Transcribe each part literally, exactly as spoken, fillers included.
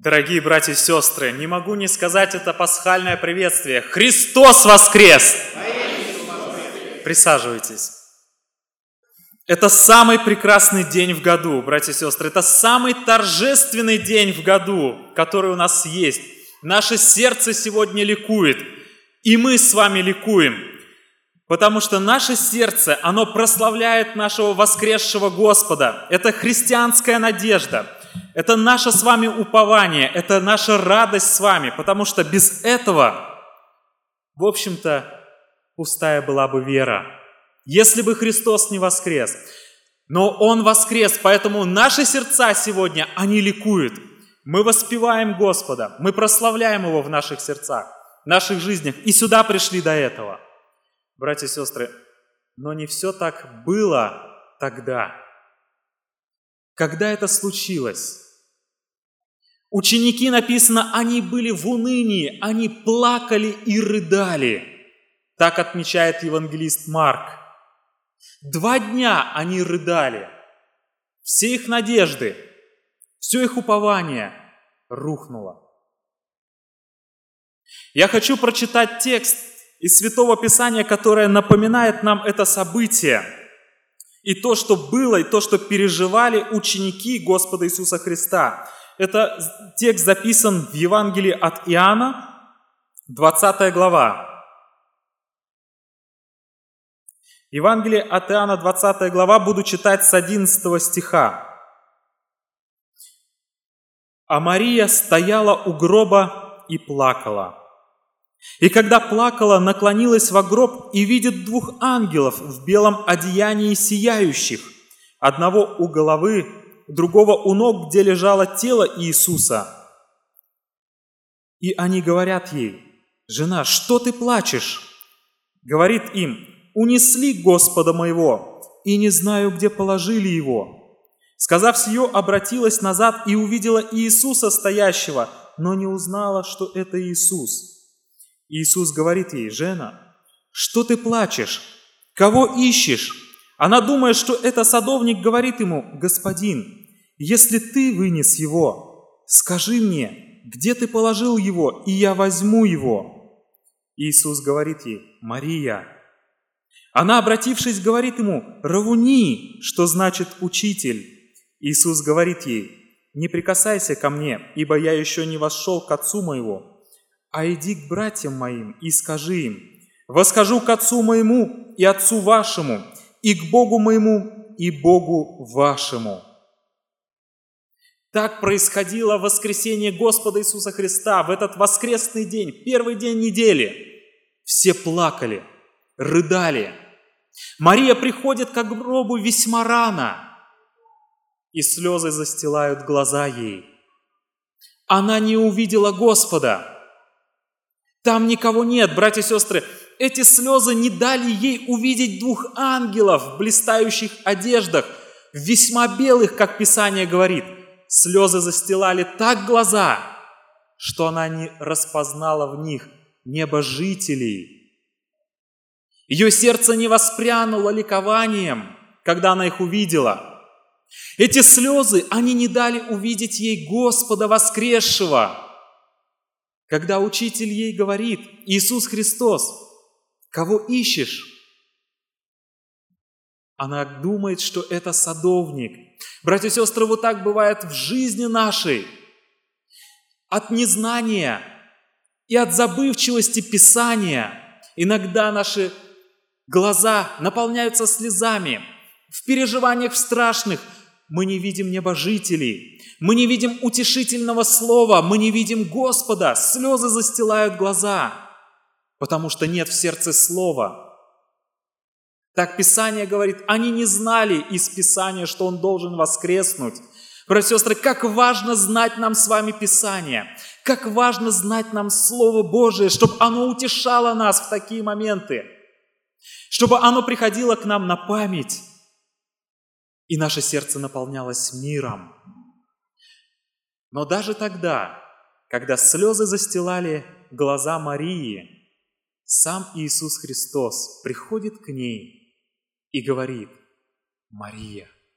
Дорогие братья и сестры, не могу не сказать это пасхальное приветствие. Христос воскрес! Присаживайтесь. Это самый прекрасный день в году, братья и сестры. Это самый торжественный день в году, который у нас есть. Наше сердце сегодня ликует, и мы с вами ликуем, потому что наше сердце, оно прославляет нашего воскресшего Господа. Это христианская надежда. Это наше с вами упование, это наша радость с вами, потому что без этого, в общем-то, пустая была бы вера, если бы Христос не воскрес. Но Он воскрес, поэтому наши сердца сегодня, они ликуют. Мы воспеваем Господа, мы прославляем Его в наших сердцах, в наших жизнях, и сюда пришли до этого. Братья и сестры, но не все так было тогда. Когда это случилось? Ученики, написано, они были в унынии, они плакали и рыдали. Так отмечает евангелист Марк. Два дня они рыдали. Все их надежды, все их упование рухнуло. Я хочу прочитать текст из Святого Писания, которое напоминает нам это событие. И то, что было, и то, что переживали ученики Господа Иисуса Христа. Это текст записан в Евангелии от Иоанна, двадцатая глава. Евангелие от Иоанна, двадцатая глава, буду читать с одиннадцатого стиха. «А Мария стояла у гроба и плакала. И когда плакала, наклонилась во гроб и видит двух ангелов в белом одеянии сияющих, одного у головы, другого у ног, где лежало тело Иисуса. И они говорят ей: „Жена, что ты плачешь?“ Говорит им: „Унесли Господа моего, и не знаю, где положили его“. Сказав сие, обратилась назад и увидела Иисуса стоящего, но не узнала, что это Иисус. Иисус говорит ей: „Жена, что ты плачешь? Кого ищешь?“ Она, думая, что это садовник, говорит ему: „Господин, если ты вынес его, скажи мне, где ты положил его, и я возьму его“. Иисус говорит ей: „Мария“. Она, обратившись, говорит ему: „Равуни“, что значит «учитель“. Иисус говорит ей: „Не прикасайся ко мне, ибо я еще не вошел к Отцу моего. А иди к братьям моим и скажи им: „Восхожу к Отцу моему и Отцу вашему, и к Богу моему и Богу вашему“». Так происходило воскресение Господа Иисуса Христа в этот воскресный день, первый день недели. Все плакали, рыдали. Мария приходит к гробу весьма рано, и слезы застилают глаза ей. Она не увидела Господа. Там никого нет, братья и сестры. Эти слезы не дали ей увидеть двух ангелов в блистающих одеждах, весьма белых, как Писание говорит. Слезы застилали так глаза, что она не распознала в них небожителей. Ее сердце не воспрянуло ликованием, когда она их увидела. Эти слезы, они не дали увидеть ей Господа воскресшего. Когда учитель ей говорит: „Иисус Христос, кого ищешь?“ Она думает, что это садовник. Братья и сестры, вот так бывает в жизни нашей. От незнания и от забывчивости Писания иногда наши глаза наполняются слезами. В переживаниях страшных мы не видим небожителей, мы не видим утешительного слова, мы не видим Господа. Слезы застилают глаза, потому что нет в сердце слова. Так Писание говорит, они не знали из Писания, что Он должен воскреснуть. Братья и сестры, как важно знать нам с вами Писание, как важно знать нам Слово Божие, чтобы оно утешало нас в такие моменты, чтобы оно приходило к нам на память, и наше сердце наполнялось миром. Но даже тогда, когда слезы застилали глаза Марии, сам Иисус Христос приходит к ней и говорит: „Мария“.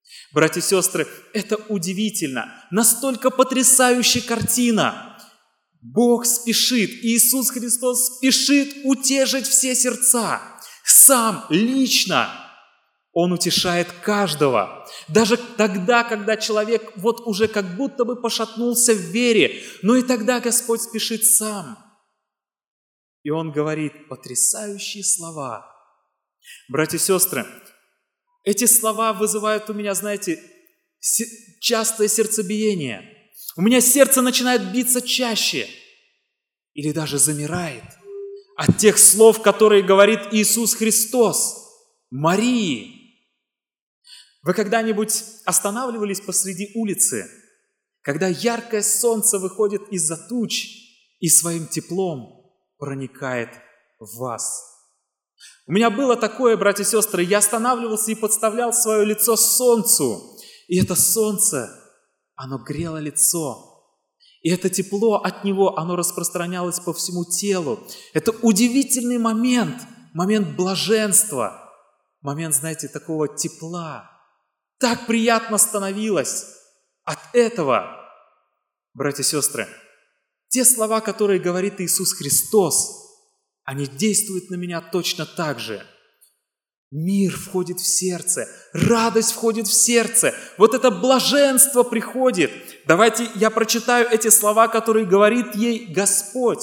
Братья и сестры, это удивительно, настолько потрясающая картина. Бог спешит, Иисус Христос спешит утешить все сердца. Сам, лично. Он утешает каждого. Даже тогда, когда человек вот уже как будто бы пошатнулся в вере, но и тогда Господь спешит сам. И Он говорит потрясающие слова. Братья и сестры, эти слова вызывают у меня, знаете, частое сердцебиение. У меня сердце начинает биться чаще или даже замирает от тех слов, которые говорит Иисус Христос Марии. Вы когда-нибудь останавливались посреди улицы, когда яркое солнце выходит из-за туч и своим теплом проникает в вас? У меня было такое, братья и сестры, я останавливался и подставлял свое лицо солнцу, и это солнце, оно грело лицо. И это тепло от него, оно распространялось по всему телу. Это удивительный момент, момент блаженства, момент, знаете, такого тепла. Так приятно становилось от этого. Братья и сестры, те слова, которые говорит Иисус Христос, они действуют на меня точно так же. Мир входит в сердце, радость входит в сердце, вот это блаженство приходит. Давайте я прочитаю эти слова, которые говорит ей Господь.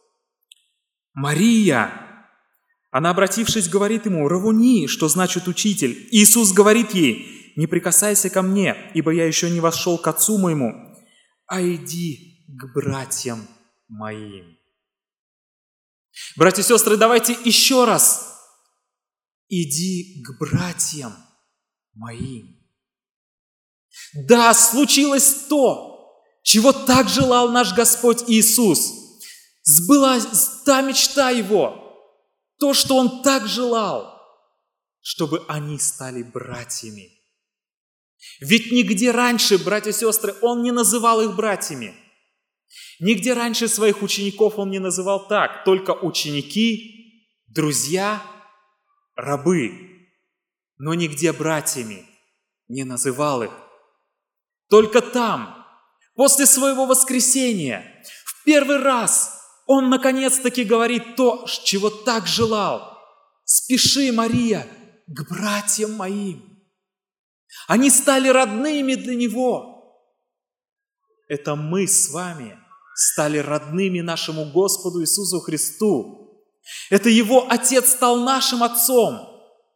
Мария, она, обратившись, говорит ему: «Равуни», что значит «учитель». Иисус говорит ей: «Не прикасайся ко мне, ибо я еще не вошел к Отцу моему, а иди к братьям моим». Братья и сестры, давайте еще раз. Иди к братьям моим. Да, случилось то, чего так желал наш Господь Иисус. Сбылась та мечта Его, то, что Он так желал, чтобы они стали братьями. Ведь нигде раньше, братья и сестры, Он не называл их братьями. Нигде раньше своих учеников Он не называл так, только ученики, друзья, рабы, но нигде братьями не называл их. Только там, после своего воскресения, в первый раз Он наконец-таки говорит то, чего так желал. «Спеши, Мария, к братьям моим». Они стали родными для Него. Это мы с вами стали родными нашему Господу Иисусу Христу. Это Его Отец стал нашим Отцом.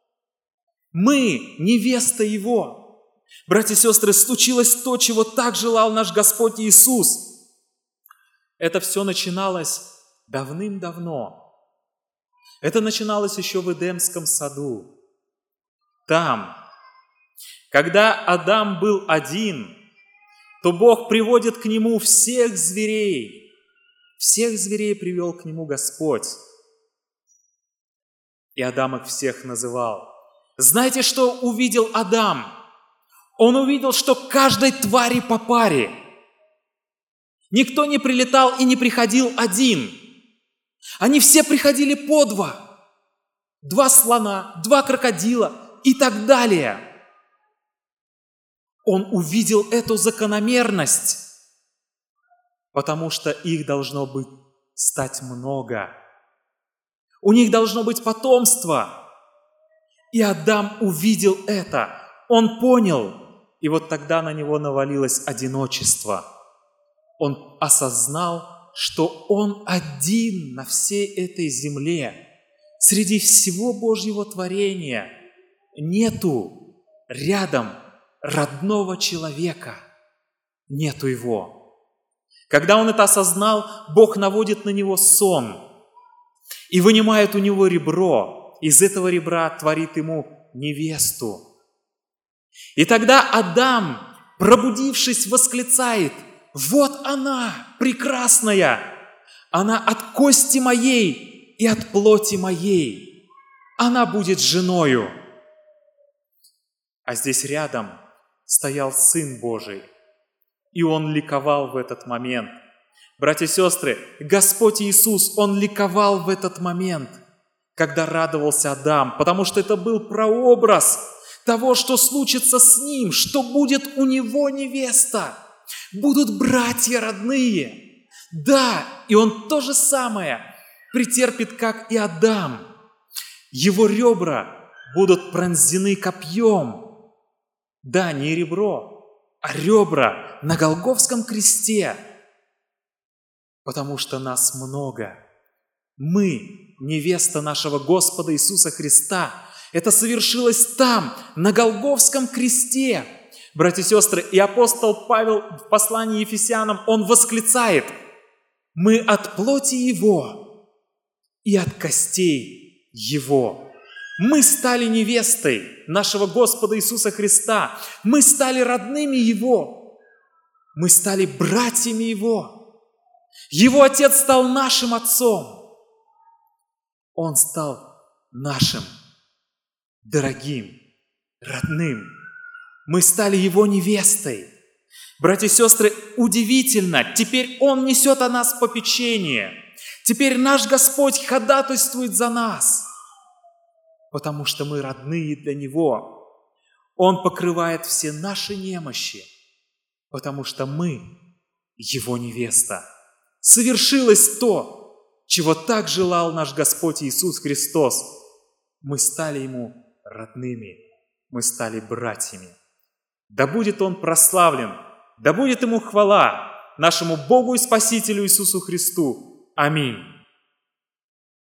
Мы невеста Его. Братья и сестры, случилось то, чего так желал наш Господь Иисус. Это все начиналось давным-давно. Это начиналось еще в Эдемском саду. Там, когда Адам был один, то Бог приводит к нему всех зверей. Всех зверей привел к нему Господь. И Адам их всех называл. Знаете, что увидел Адам? Он увидел, что каждой твари по паре. Никто не прилетал и не приходил один. Они все приходили по два. Два слона, два крокодила и так далее. Он увидел эту закономерность, потому что их должно быть стать много. У них должно быть потомство. И Адам увидел это. Он понял. И вот тогда на него навалилось одиночество. Он осознал, что он один на всей этой земле. Среди всего Божьего творения нету рядом родного человека. Нету его. Когда он это осознал, Бог наводит на него сон и вынимает у него ребро. Из этого ребра творит ему невесту. И тогда Адам, пробудившись, восклицает: «Вот она, прекрасная! Она от кости моей и от плоти моей. Она будет женою». А здесь рядом стоял Сын Божий, и Он ликовал в этот момент. Братья и сестры, Господь Иисус, Он ликовал в этот момент, когда радовался Адам, потому что это был прообраз того, что случится с ним, что будет у него невеста. Будут братья родные. Да, и он то же самое претерпит, как и Адам. Его ребра будут пронзены копьем. Да, не ребро, а ребра на Голгофском кресте. Потому что нас много. Мы, невеста нашего Господа Иисуса Христа. Это совершилось там, на Голгофском кресте. Братья и сестры, и апостол Павел в послании Ефесянам, он восклицает: «Мы от плоти Его и от костей Его». Мы стали невестой нашего Господа Иисуса Христа. Мы стали родными Его. Мы стали братьями Его. Его Отец стал нашим Отцом. Он стал нашим дорогим, родным. Мы стали Его невестой. Братья и сестры, удивительно, теперь Он несет о нас попечение. Теперь наш Господь ходатайствует за нас, потому что мы родные для Него. Он покрывает все наши немощи, потому что мы Его невеста. Совершилось то, чего так желал наш Господь Иисус Христос. Мы стали Ему родными, мы стали братьями. Да будет Он прославлен, да будет Ему хвала, нашему Богу и Спасителю Иисусу Христу. Аминь.